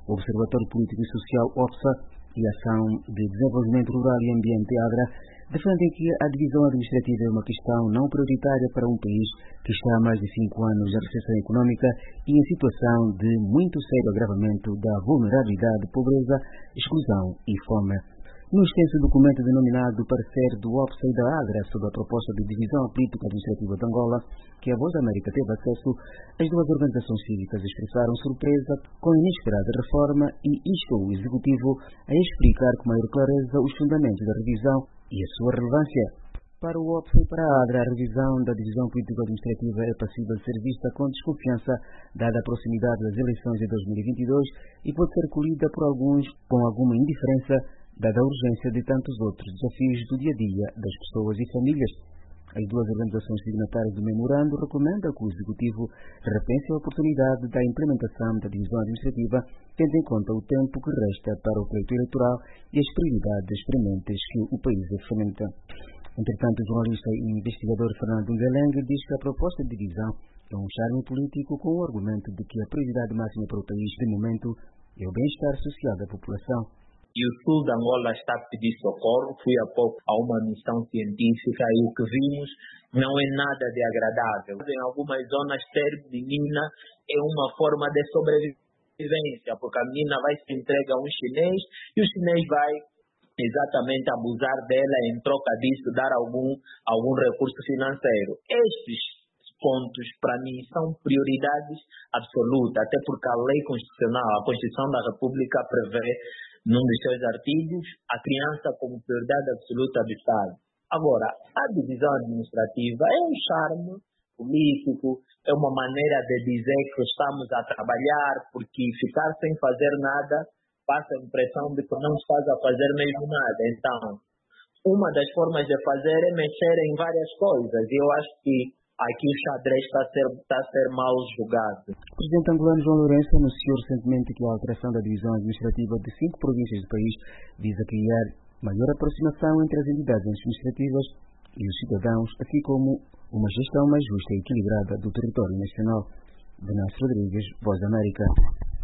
O Observatório Político e Social OPSA e a Ação de Desenvolvimento Rural e Ambiente AGRA defendem que a divisão administrativa é uma questão não prioritária para um país que está há mais de 5 anos de recessão econômica e em situação de muito sério agravamento da vulnerabilidade, pobreza, exclusão e fome. No extenso documento denominado Parecer do OPSA e da AGRA sobre a proposta de divisão política administrativa de Angola, que a Voz da América teve acesso, as duas organizações cívicas expressaram surpresa com a inesperada reforma e instou o Executivo a explicar com maior clareza os fundamentos da revisão e a sua relevância. Para o OPSA e para a AGRA, a revisão da divisão político-administrativa é passível de ser vista com desconfiança, dada a proximidade das eleições de 2022 e pode ser colhida por alguns com alguma indiferença, dada a urgência de tantos outros desafios do dia-a-dia das pessoas e famílias. As duas organizações signatárias do memorando recomendam que o Executivo repense a oportunidade da implementação da divisão administrativa, tendo em conta o tempo que resta para o pleito eleitoral e as prioridades prementes que o país enfrenta. Entretanto, o jornalista e investigador Fernando Ngeleng diz que a proposta de divisão é um charme político com o argumento de que a prioridade máxima para o país, de momento, é o bem-estar social da população. E o sul de Angola está a pedir socorro. Fui há pouco a uma missão científica e o que vimos não é nada de agradável. Em algumas zonas, ter menina é uma forma de sobrevivência, porque a menina vai se entregar a um chinês e o chinês vai exatamente abusar dela, em troca disso dar algum recurso financeiro. Estes pontos, para mim, são prioridades absolutas, até porque a lei constitucional, a Constituição da República prevê, num dos seus artigos, a criança como prioridade absoluta do Estado. Agora, a divisão administrativa é um charme político, é uma maneira de dizer que estamos a trabalhar, porque ficar sem fazer nada passa a impressão de que não estás a fazer mesmo nada. Então, uma das formas de fazer é mexer em várias coisas. E eu acho que aqui o xadrez está a ser mal jogado. O presidente angolano João Lourenço anunciou recentemente que a alteração da divisão administrativa de 5 províncias do país visa criar maior aproximação entre as entidades administrativas e os cidadãos, assim como uma gestão mais justa e equilibrada do território nacional. Venâncio Rodrigues, Voz da América.